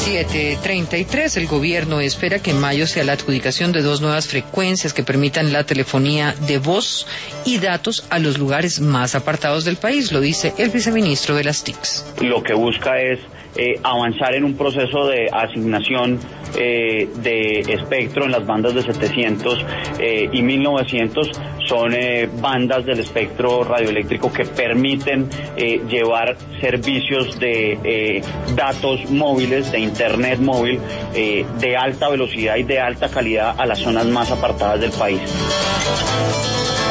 7:33, el gobierno espera que en mayo sea la adjudicación de 2 nuevas frecuencias que permitan la telefonía de voz y datos a los lugares más apartados del país, lo dice el viceministro de las TICs. Lo que busca es avanzar en un proceso de asignación de espectro en las bandas de 700 y 1900. Son bandas del espectro radioeléctrico que permiten llevar servicios de datos móviles, de internet móvil, de alta velocidad y de alta calidad a las zonas más apartadas del país.